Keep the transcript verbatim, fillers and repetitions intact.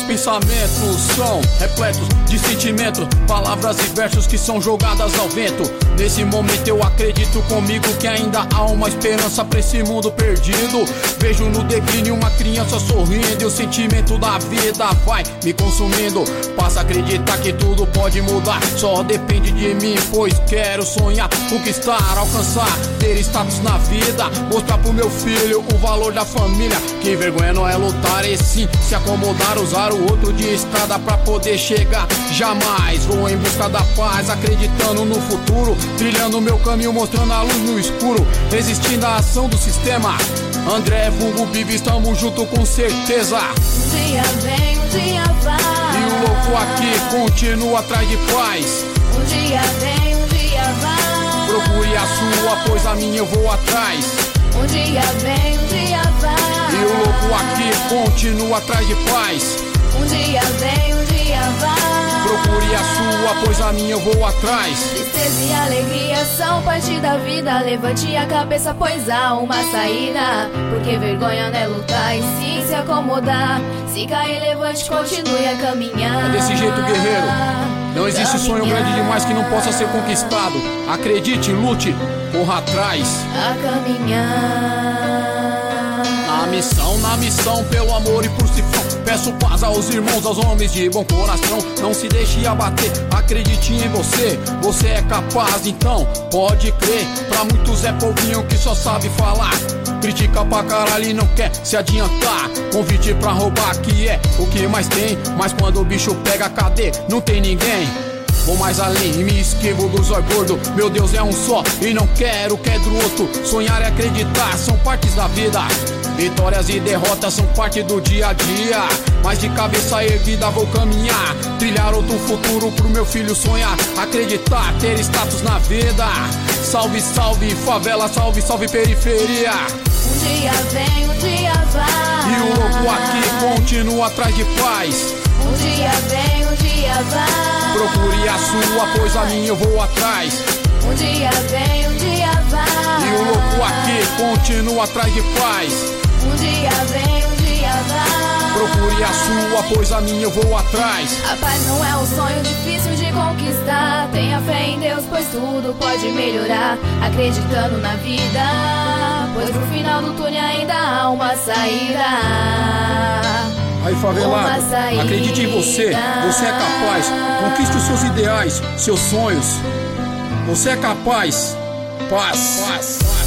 pensamentos são repletos de sentimentos, palavras e versos que são jogadas ao vento. Nesse momento eu acredito comigo que ainda há uma esperança pra esse mundo perdido. Vejo no declínio uma criança sorrindo e o sentimento da vida vai me consumindo. Passa a acreditar que tudo pode mudar, só depende de mim, pois quero sonhar, conquistar, alcançar, ter status na vida, mostrar pro meu filho o valor da família. Que vergonha não é lutar e sim se acomodar, usar o outro de estrada pra poder chegar. Jamais vou em busca da paz, acreditando no futuro, trilhando meu caminho, mostrando a luz no escuro, resistindo à ação do sistema. André, vulgo Bibi, estamos junto com certeza. Um dia vem, um dia vai, e o louco aqui continua atrás de paz. Um dia vem, um dia vai, procure a sua, pois a minha eu vou atrás. Um dia vem, um dia vai, e o louco aqui continua atrás de paz. Um dia vem, um dia vai, procure a sua, pois a minha eu vou atrás. Tristeza e alegria são parte da vida. Levante a cabeça, pois há uma saída. Porque vergonha não é lutar e sim se acomodar. Se cair, levante, continue a caminhar. É desse jeito, guerreiro. Não existe caminhar. Sonho grande demais que não possa ser conquistado. Acredite, lute, corra atrás. A caminhar. Na missão, na missão, pelo amor e por si só. Peço paz aos irmãos, aos homens de bom coração. Não se deixe abater, acredite em você. Você é capaz, então pode crer. Pra muitos é pouquinho que só sabe falar. Critica pra caralho e não quer se adiantar. Convite pra roubar que é o que mais tem. Mas quando o bicho pega, cadê? Não tem ninguém. Vou mais além e me esquivo do zóio gordo. Meu Deus é um só e não quero que é do outro. Sonhar e acreditar são partes da vida. Vitórias e derrotas são parte do dia a dia. Mas de cabeça erguida vou caminhar, trilhar outro futuro pro meu filho sonhar. Acreditar, ter status na vida. Salve, salve favela, salve, salve periferia. Um dia vem, um dia vai, e o louco aqui continua atrás de paz. Um dia vem, um dia vai, procure a sua, pois a minha eu vou atrás. Um dia vem, um dia vai, e o louco aqui continua atrás de paz. Um dia vem, um dia vai, procure a sua, pois a minha eu vou atrás. A paz não é um sonho difícil de conquistar. Tenha fé em Deus, pois tudo pode melhorar. Acreditando na vida, pois no final do túnel ainda há uma saída. Aí, favelado, acredite em você, você é capaz. Conquiste os seus ideais, seus sonhos. Você é capaz. Paz, paz, paz.